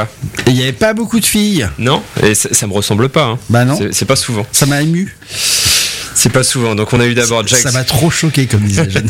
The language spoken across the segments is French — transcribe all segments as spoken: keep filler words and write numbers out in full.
voilà. Et il n'y avait pas beaucoup de filles. Non, et ça, ça me ressemble pas. Hein. Bah non. C'est, c'est pas souvent. Ça m'a ému. C'est pas souvent. Donc on a eu d'abord Jack. Ça m'a trop choqué, comme disait Jeanne.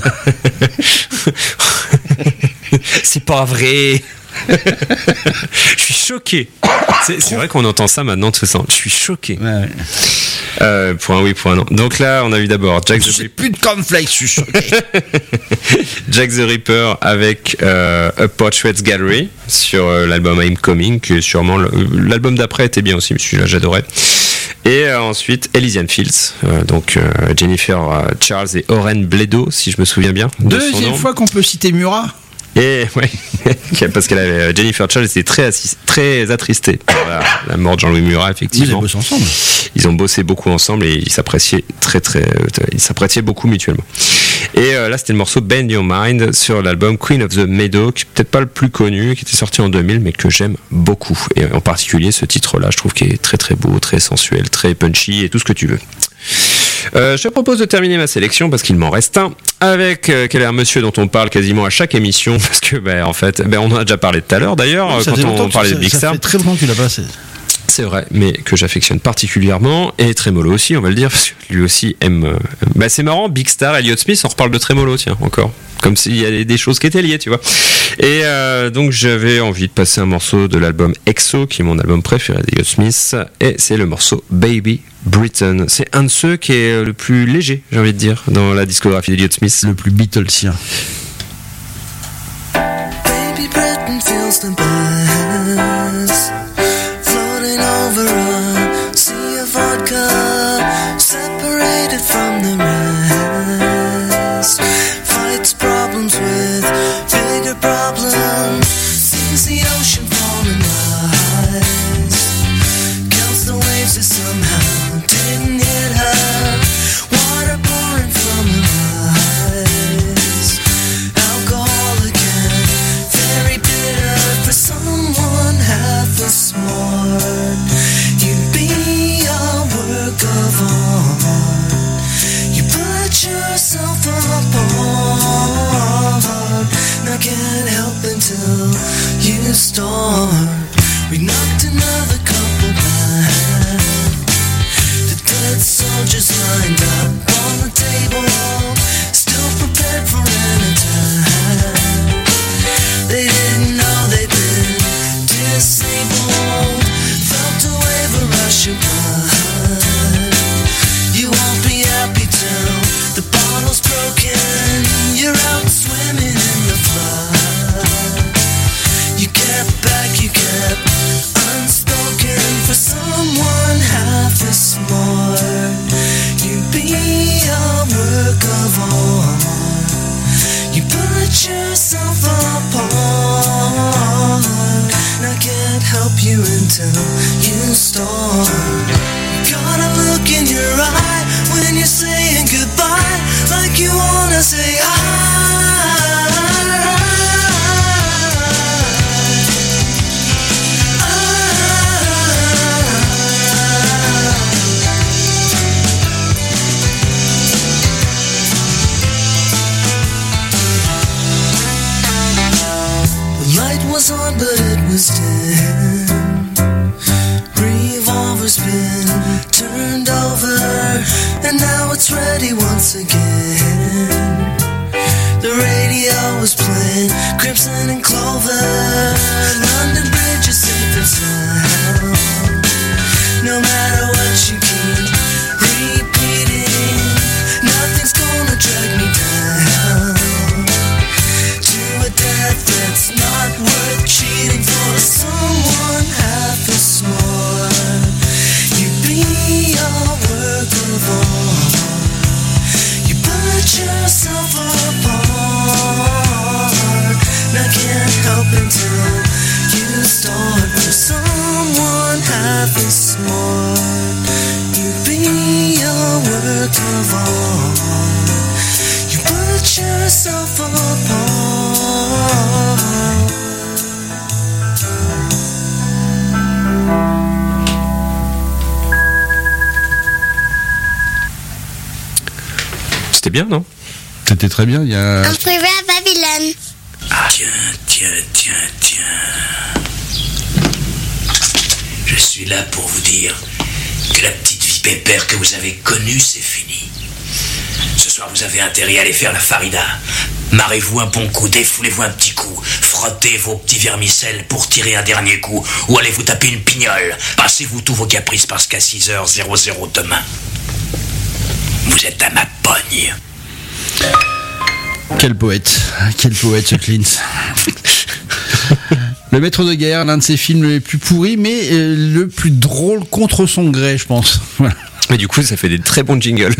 C'est pas vrai. Je suis choqué. C'est, c'est vrai qu'on entend ça maintenant tout ça. Je suis choqué. Ouais, ouais. Euh, pour un oui, pour un non. Donc là, on a eu d'abord Jack the J'ai Ripper. plus de cornflakes, je suis choqué. Jack the Ripper avec euh, A Portraits Gallery sur euh, l'album I'm Coming, que sûrement le, l'album d'après était bien aussi, celui-là j'adorais. Et euh, ensuite Elysian Fields, euh, donc euh, Jennifer euh, Charles et Oren Bledo, si je me souviens bien. De son Deuxième nom. fois qu'on peut citer Murat. Et ouais, parce qu'elle avait Jennifer Charles était très assis, très attristée par la, la mort de Jean-Louis Murat, effectivement. Ils ont bossé ensemble. Ils ont bossé beaucoup ensemble et ils s'appréciaient très très, ils s'appréciaient beaucoup mutuellement. Et euh, là, c'était le morceau Bend Your Mind sur l'album Queen of the Meadow, qui est peut-être pas le plus connu, qui était sorti en deux mille, mais que j'aime beaucoup. Et en particulier, ce titre-là, je trouve qu'il est très très beau, très sensuel, très punchy et tout ce que tu veux. Euh, je te propose de terminer ma sélection parce qu'il m'en reste un avec euh, quel est un monsieur dont on parle quasiment à chaque émission parce que ben en fait ben on en a déjà parlé tout à l'heure d'ailleurs Ça quand on parlait de Big ça Star. Ça fait très longtemps que tu l'as passé. C'est vrai, mais que j'affectionne particulièrement, et Tremolo aussi, on va le dire, parce que lui aussi aime... Euh... Bah c'est marrant, Big Star, Elliott Smith, on reparle de Tremolo, tiens, encore. Comme s'il y a des choses qui étaient liées, tu vois. Et euh, donc j'avais envie de passer un morceau de l'album Exo, qui est mon album préféré d'Elliott Smith, et c'est le morceau Baby Britain. C'est un de ceux qui est le plus léger, j'ai envie de dire, dans la discographie d'Elliott Smith. Le plus Beatlesien. Baby Britain feels the buzz. Over a sea of vodka, separated from the rest. Fights problems with bigger problems. Sees the ocean fall and rise. Counts the waves that somehow didn't hit her. Water pouring from her eyes. Alcohol again, very bitter for someone half as smart. You'd be a work of art. You put yourself apart. I can't help until you start. We knocked another couple back. The dead soldiers lined up on the table, still prepared for an attack. They didn't know they'd been disabled. Felt a wave of rushing blood. You won't be happy till the bottle's broken. You're out swimming in the flood. You kept back, you kept unspoken for someone half as smart. You'd be a work of art. You put yourself apart. I can't help you until you start. Got a look in your eye when you're saying goodbye, like you wanna say hi. The light was on, but it was dim. Revolver's been turned over, and now it's ready once again. The radio was playing Crimson and Clover. London Bridge is safe and sound. No matter what you keep repeating, nothing's gonna drag me down to a death that's not worth cheating for someone half as smart. You'd be a work of art. You put yourself apart. And I can't help until you start for someone half as smart. You'd be a work of art. You put yourself apart. C'était bien, non? C'était très bien, il y a... Un privé à Babylone. Tiens, tiens, tiens, tiens. suis là pour vous dire que la petite vie pépère que vous avez connue, c'est fini. Ce soir, vous avez intérêt à aller faire la farida. Marrez-vous un bon coup, défoulez-vous un petit coup, frottez vos petits vermicelles pour tirer un dernier coup, ou allez vous taper une pignole. Passez-vous tous vos caprices parce qu'à six heures demain, vous êtes à ma pogne. Quel poète, quel poète ce Clint. Le Maître de guerre, l'un de ses films les plus pourris, mais euh, le plus drôle contre son gré, je pense. Voilà. Mais du coup, ça fait des très bons jingles.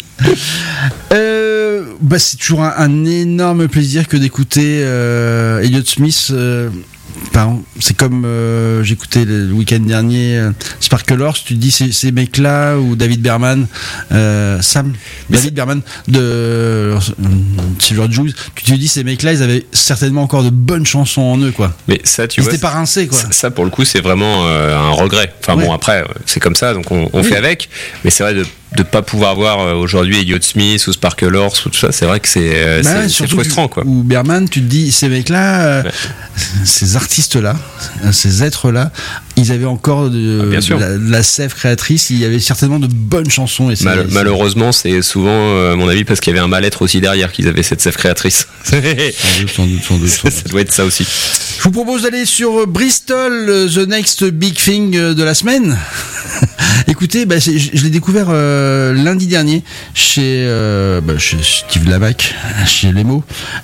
euh, bah, c'est toujours un, un énorme plaisir que d'écouter euh, Elliott Smith. Euh, pardon, c'est comme euh, j'écoutais le, le week-end dernier euh, Sparkle Horse. Tu te dis ces, ces mecs-là ou David Berman, euh, Sam, mais David c'est... Berman de euh, Silver Jews. Tu te dis ces mecs-là, ils avaient certainement encore de bonnes chansons en eux, quoi. Mais ça, tu ils vois, étaient pas rincés, quoi. Ça, ça, pour le coup, c'est vraiment euh, un regret. Enfin ouais. Bon, après, c'est comme ça, donc on, on oui. fait avec. Mais c'est vrai de de pas pouvoir voir euh, aujourd'hui Elliott Smith ou Sparkle Horse ou tout ça, c'est vrai que c'est, euh, bah, c'est, c'est frustrant, quoi. Ou Berman, tu te dis ces mecs-là, euh, ouais. ces artistes-là, ces êtres-là, ils avaient encore de, ah, de, la, de la sève créatrice. Il y avait certainement de bonnes chansons. Et c'est, Mal, c'est... Malheureusement, c'est souvent, euh, à mon avis, parce qu'il y avait un mal-être aussi derrière qu'ils avaient cette sève créatrice. sans doute, sans doute, sans doute, sans doute. Ça doit être ça aussi. Je vous propose d'aller sur Bristol, The Next Big Thing de la semaine. Écoutez, bah, je, je l'ai découvert euh, lundi dernier chez, euh, bah, chez Steve Lavac, chez Lemo.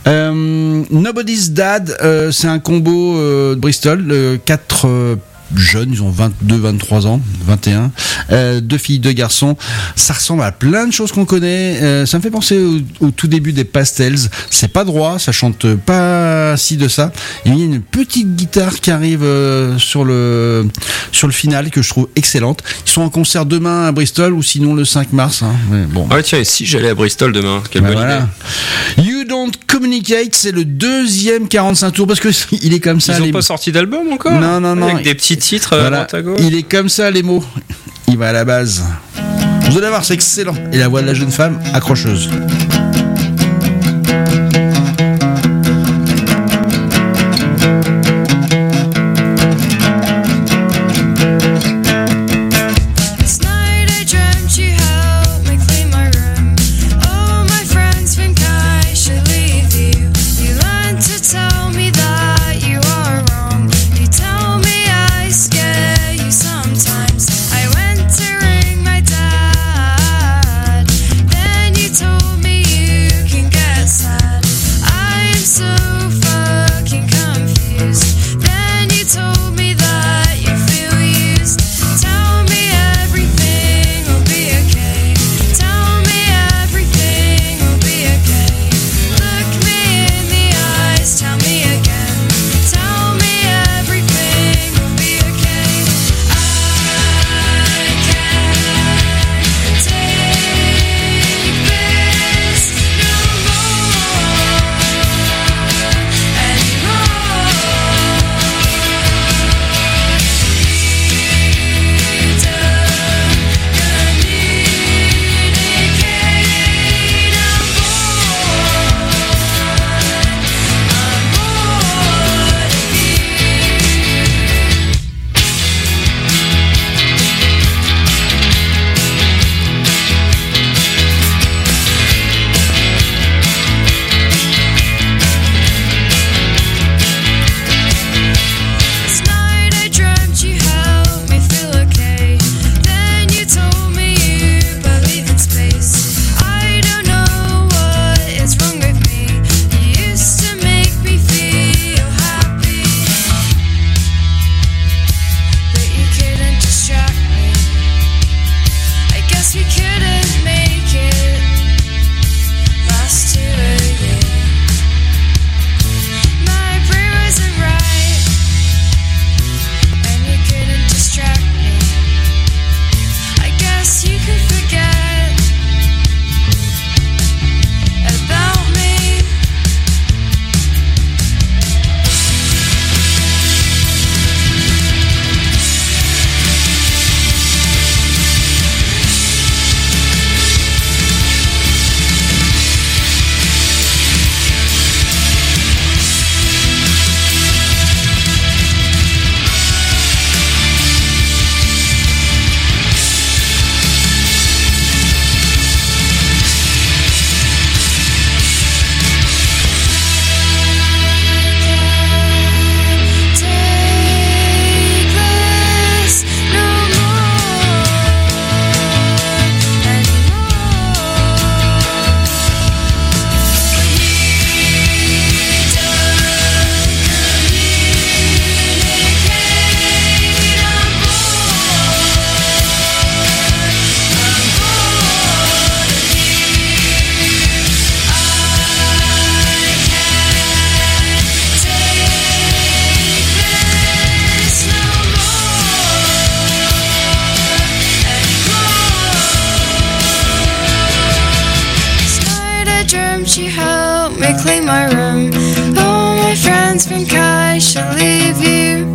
Euh, Nobody's Dad, euh, c'est un combo euh, de Bristol, euh, quatre euh, jeunes, ils ont vingt-deux, vingt-trois ans, vingt et un, euh, deux filles, deux garçons. Ça ressemble à plein de choses qu'on connaît. Euh, ça me fait penser au, au tout début des Pastels. C'est pas droit, ça chante pas ci de ça. Et il y a une petite guitare qui arrive euh, sur le sur le final que je trouve excellente. Ils sont en concert demain à Bristol ou sinon le cinq mars. Hein. Mais bon. Ah tiens, et si j'allais à Bristol demain, quelle bah bonne voilà. idée. You Don't Communicate, c'est le deuxième quarante-cinq tours parce que il est comme ça. Ils ont les... pas sorti d'album encore. Non non non. Avec des petits titres voilà. à droite à gauche. Il est comme ça les mots. Il va à la base. Vous allez voir, c'est excellent. Et la voix de la jeune femme accrocheuse. Told me you my room. All my friends think I should leave you.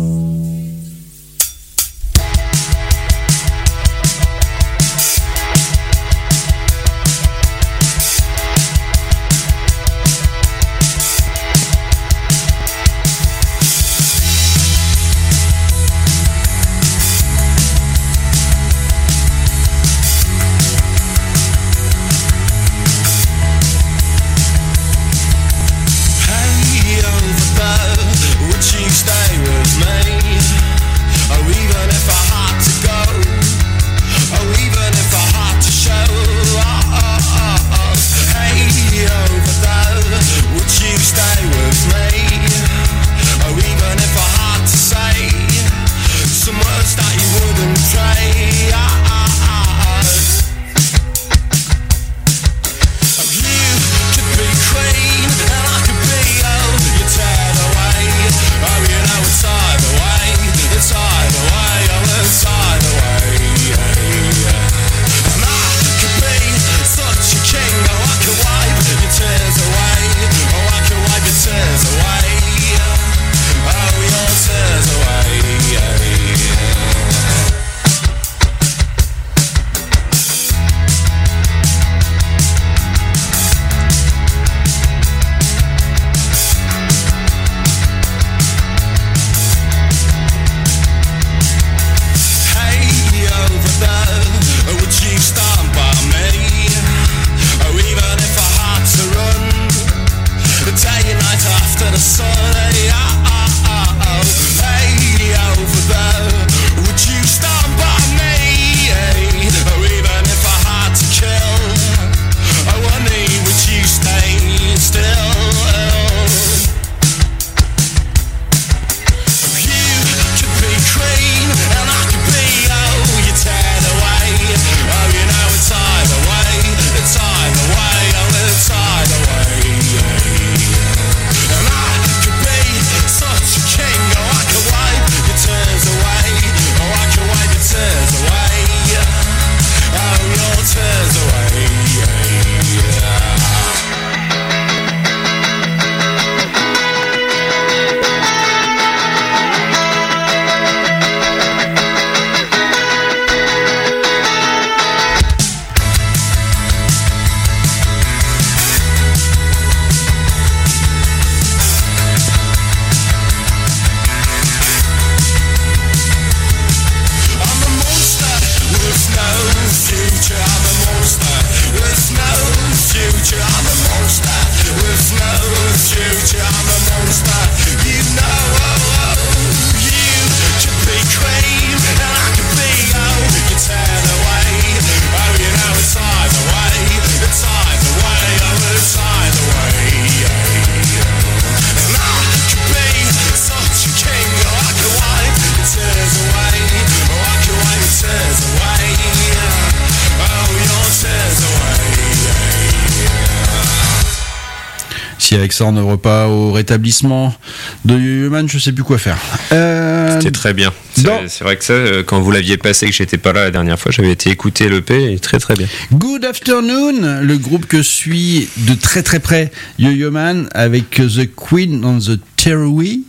Si avec ça on n'ouvre pas au rétablissement de Human, je sais plus quoi faire. Euh... C'était très bien. C'est, Dans... c'est vrai que ça, quand vous l'aviez passé, que j'étais pas là la dernière fois, j'avais été écouter l'E P, et très très bien. Good Afternoon, le groupe que suit de très très près Yo-Yo Man avec The Queen on the Terrorway.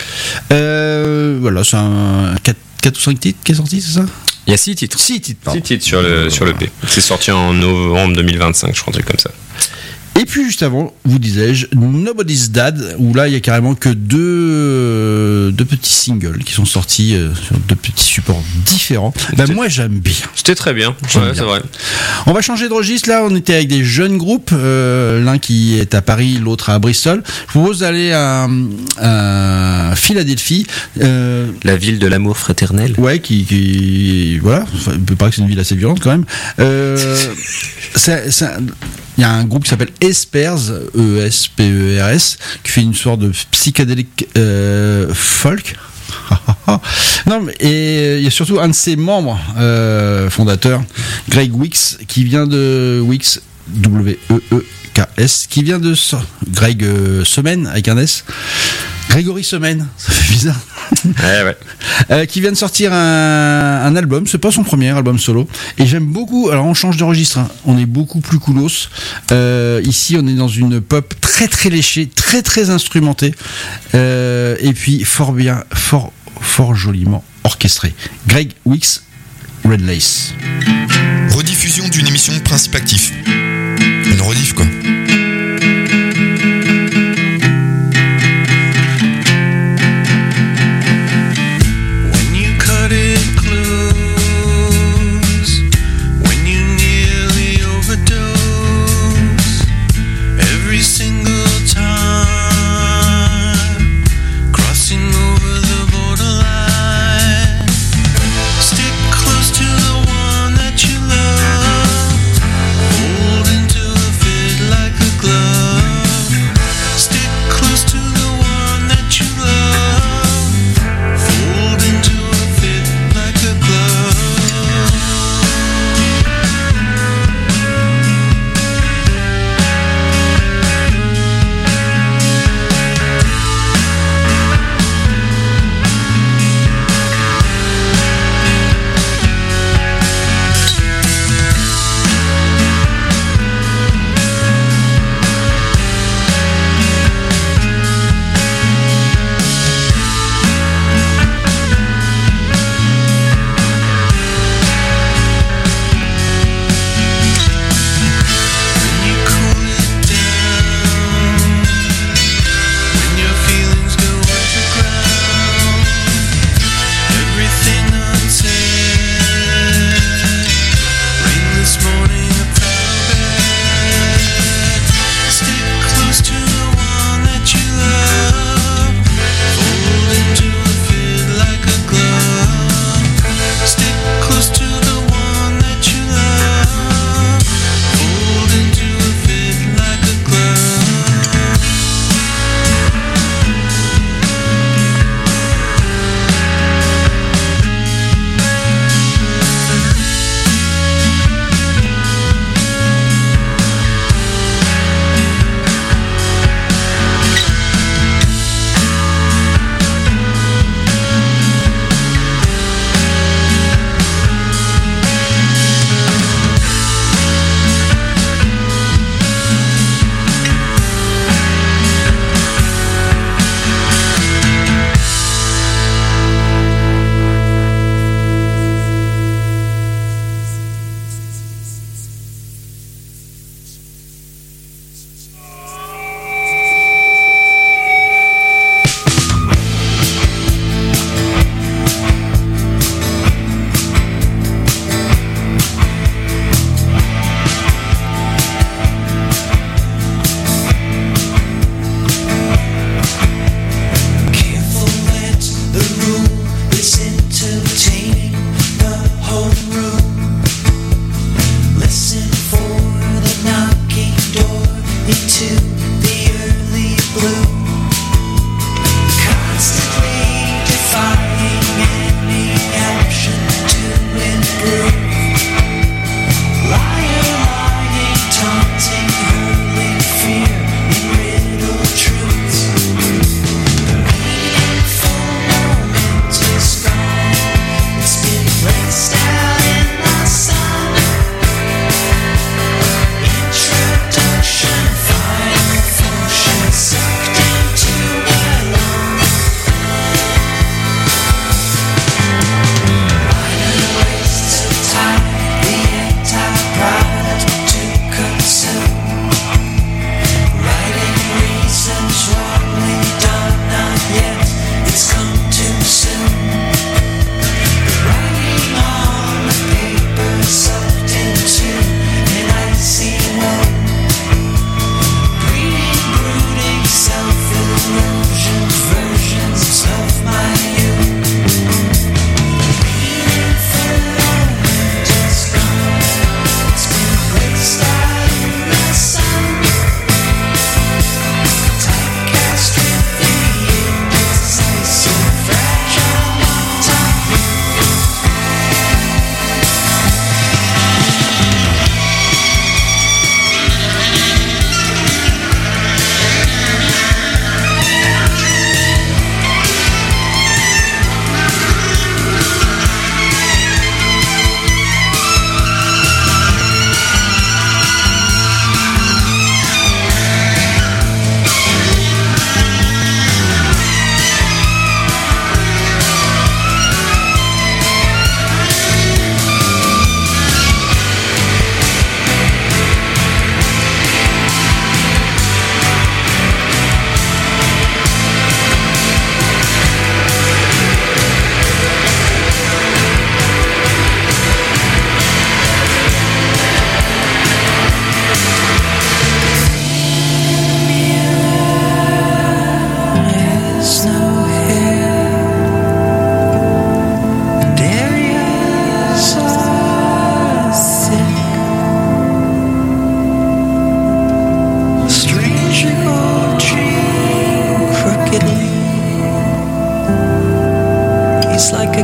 Euh, voilà, c'est un quatre ou cinq titres qui est sorti, c'est ça? Il y a six titres. six titres, pardon. six titres sur le, sur l'E P. C'est sorti en novembre deux mille vingt-cinq, je crois, un truc comme ça. Et puis juste avant, vous disais-je, Nobody's Dad, où là il y a carrément que deux, euh, deux petits singles qui sont sortis euh, sur deux petits supports différents. Bah, moi j'aime bien. C'était très bien, J'aime ouais, bien. c'est vrai. On va changer de registre là, on était avec des jeunes groupes, euh, l'un qui est à Paris, l'autre à Bristol. Je vous propose d'aller à, à Philadelphie. Euh, La ville de l'amour fraternel. Ouais, qui, qui voilà, enfin, il peut paraître que c'est une ville assez violente quand même. Euh, c'est, c'est, il y a un groupe qui s'appelle Espers, E S P E R S, qui fait une sorte de psychédélique euh, folk. Non, mais et il y a surtout un de ses membres euh, fondateurs, Greg Wicks, qui vient de Wicks W E E K S, qui vient de so- Greg euh, Semaine avec un S. Grégory Semaine, ça fait bizarre. Ouais, ouais. Euh, qui vient de sortir un, un album, c'est pas son premier album solo, et j'aime beaucoup. Alors on change de registre, hein. On est beaucoup plus coolos. Euh, ici, on est dans une pop très très léchée, très très instrumentée, euh, et puis fort bien, fort fort joliment orchestrée. Greg Weeks, Red Lace. Rediffusion d'une émission de Principe Actif. Une rediff quoi. Like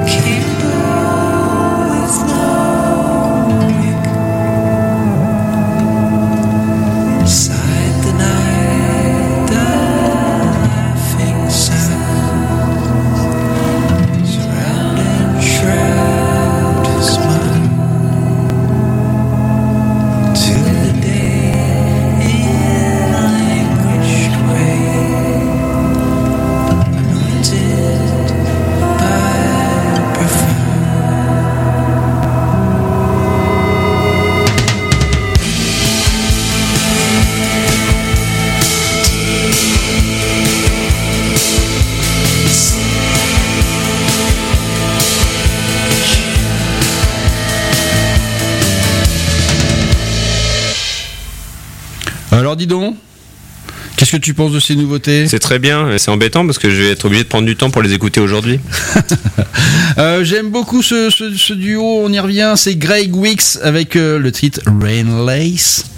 Alors dis donc, qu'est-ce que tu penses de ces nouveautés ? C'est très bien, mais c'est embêtant parce que je vais être obligé de prendre du temps pour les écouter aujourd'hui. euh, J'aime beaucoup ce, ce, ce duo, on y revient, c'est Greg Wicks avec euh, le titre Rain Lace.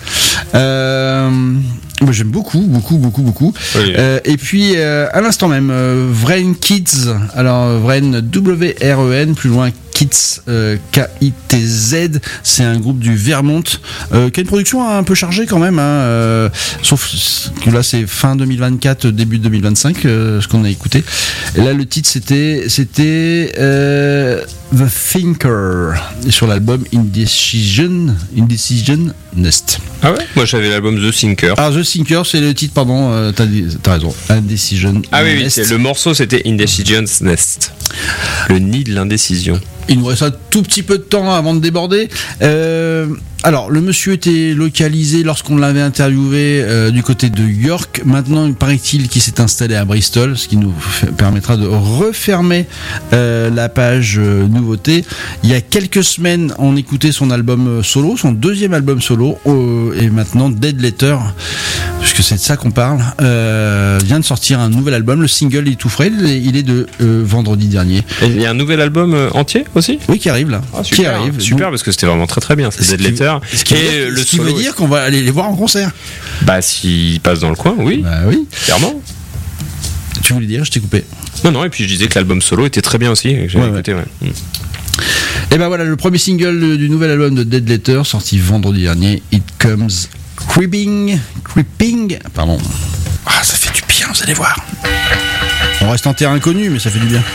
Euh, moi j'aime beaucoup, beaucoup, beaucoup, beaucoup. Oui. Euh, et puis euh, à l'instant même, euh, Wren Kids, alors Wren W R E N, plus loin Kids, euh, K I T Z, c'est un groupe du Vermont euh, qui a une production un peu chargée quand même, hein, euh, sauf que là c'est fin deux mille vingt-quatre, début deux mille vingt-cinq, euh, ce qu'on a écouté. Et là le titre c'était c'était euh, The Thinker sur l'album Indecision Indecision Nest. Ah ouais ? Moi j'avais l'album The Thinker. Ah, The Thinker, c'est le titre, pardon, euh, t'as, t'as raison. Indecision. Ah oui, oui, Nest. c'est, le morceau c'était Indecision's Nest. Le nid de l'indécision. Il nous reste un tout petit peu de temps avant de déborder. Euh, alors, le monsieur était localisé lorsqu'on l'avait interviewé euh, du côté de York. Maintenant, il paraît-il qu'il s'est installé à Bristol, ce qui nous f- permettra de refermer euh, la page euh, nouveauté. Il y a quelques semaines, on écoutait son album solo, son deuxième album solo, euh, et maintenant Dead Letter, puisque c'est de ça qu'on parle, euh, vient de sortir un nouvel album. Le single est tout frais, il est, il est de euh, vendredi dernier. Et il y a un nouvel album euh, entier aussi ? Oui, qui arrive là. Ah, qui super, arrive. super Donc, parce que c'était vraiment très très bien, c'est Ce Dead qui- Letter. ce qui, Et veut, dire- le ce qui solo, veut dire qu'on va aller les voir en concert. bah s'ils passent dans le coin, oui, Bah oui. clairement. Tu voulais dire, je t'ai coupé. Non, non, et puis je disais que l'album solo était très bien aussi, que j'avais Ouais, écouté, ouais. Mm. Et ben voilà, le premier single du nouvel album de Dead Letter, sorti vendredi dernier, It Comes Creeping, Creeping, pardon. Ah, ça fait du bien, vous allez voir. On reste en terrain inconnu, mais ça fait du bien.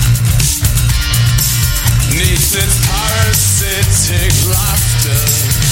Neath its parasitic laughter.